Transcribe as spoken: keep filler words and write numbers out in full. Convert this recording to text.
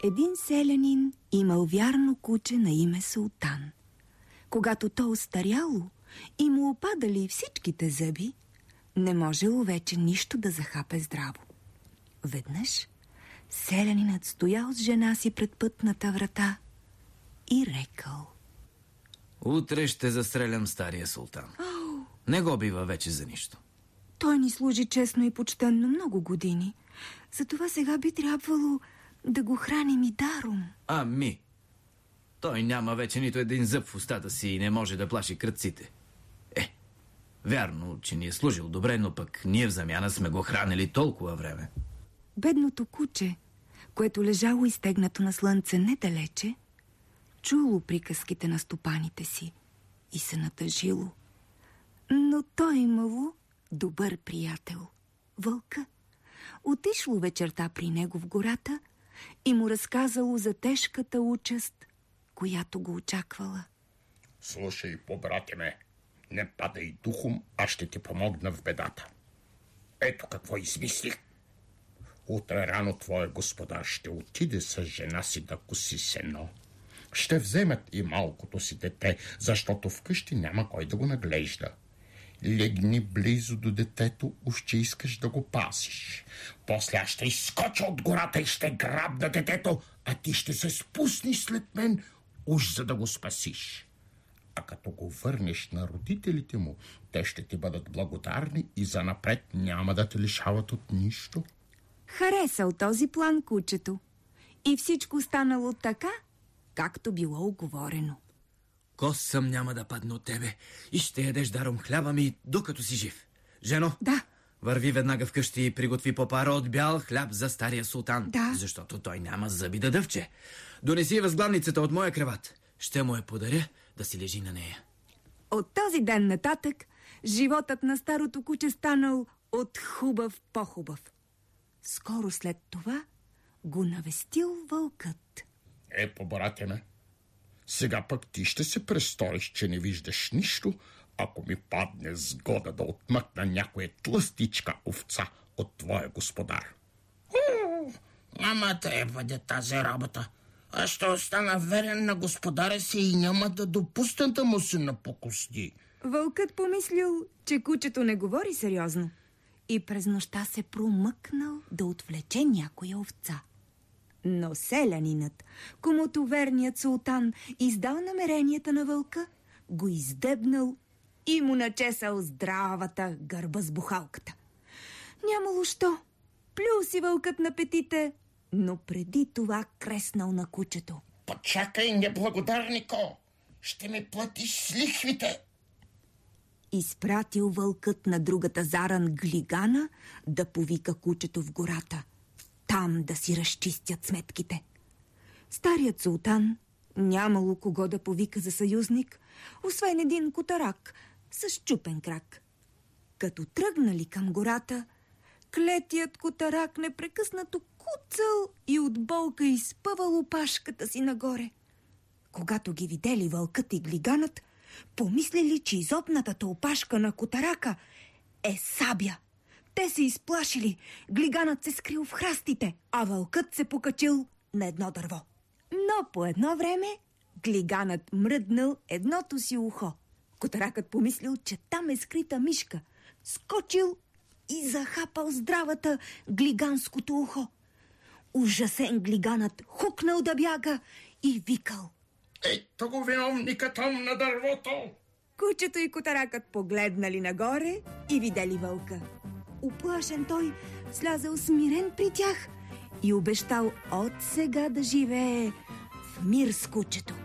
Един селянин имал вярно куче на име Султан. Когато то остаряло и му опадали всичките зъби, не можело вече нищо да захапе здраво. Веднъж селянинът стоял с жена си пред пътната врата и рекал: утре ще застрелям стария султан. Ау! Не го бива вече за нищо. Той ни служи честно и почтенно много години. Затова сега би трябвало да го храним и даром. Ами, той няма вече нито един зъб в устата си и не може да плаши крадците. Е, вярно, че ни е служил добре, но пък ние в замяна сме го хранили толкова време. Бедното куче, което лежало изтегнато на слънце недалече, чуло приказките на стопаните си и се натъжило. Но той имало добър приятел, вълка. Отишло вечерта при него в гората и му разказало за тежката участ, която го очаквала. Слушай, побрате ме, не падай духом, аз ще ти помогна в бедата. Ето какво измислих. Утре рано твоя господар ще отиде с жена си да коси сено. Ще вземат и малкото си дете, защото вкъщи няма кой да го наглежда. Легни близо до детето, уж че искаш да го пасиш. После аз ще изскоча от гората и ще грабна детето, а ти ще се спуснеш след мен, уж за да го спасиш. А като го върнеш на родителите му, те ще ти бъдат благодарни и занапред няма да те лишават от нищо. Харесал този план кучето и всичко станало така, както било уговорено. Косъм няма да падне от тебе и ще ядеш даром хляба ми, докато си жив. Жено, Да. върви веднага вкъщи и приготви по пара от бял хляб за стария султан. Да. Защото той няма зъби да дъвче. Донеси възглавницата от моя креват. Ще му я подаря да си лежи на нея. От този ден нататък животът на старото куче станал от хубав по-хубав. Скоро след това го навестил вълкът. Е, побрате ме, сега пък ти ще се престориш, че не виждаш нищо, ако ми падне сгода да отмъкна някоя тлъстичка овца от твоя господар. О, няма да е бъде тази работа. Аз ще остана верен на господаря си и няма да допусна да му се напокости. Вълкът помислил, че кучето не говори сериозно и през нощта се промъкнал да отвлече някоя овца. Но селянинът, комуто верният султан издал намеренията на вълка, го издебнал и му начесал здравата гърба с бухалката. Нямало що. Плюл си вълкът на петите, но преди това креснал на кучето. Почакай, неблагодарнико! Ще ми платиш с лихвите! Изпратил вълкът на другата заран Глигана да повика кучето в гората. Там да си разчистят сметките. Старият султан нямало кого да повика за съюзник, освен един котарак с счупен крак. Като тръгнали към гората, клетият котарак непрекъснато куцал и от болка изпъвал опашката си нагоре. Когато ги видели вълкът и глиганът, помислили, че изобнатата опашка на котарака е сабя. Те се изплашили, глиганът се скрил в храстите, а вълкът се покачил на едно дърво. Но по едно време глиганът мръднал едното си ухо. Котаракът помислил, че там е скрита мишка. Скочил и захапал здравата глиганското ухо. Ужасен глиганът хукнал да бяга и викал: Ето го виновника там на дървото! Кучето и котаракът погледнали нагоре и видели вълка. Уплашен той слязал смирен при тях и обещал от сега да живее в мир с кучето.